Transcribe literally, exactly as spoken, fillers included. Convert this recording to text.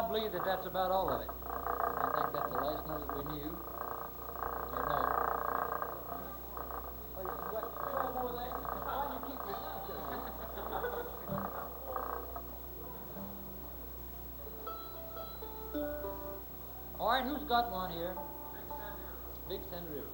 I believe that that's about all of it. I think that's the last note that we knew. Or no. Oh, you got twelve more there? Why do you keep your mouth shut? All right, who's got one here? Big Sandy River. Big Sandy River.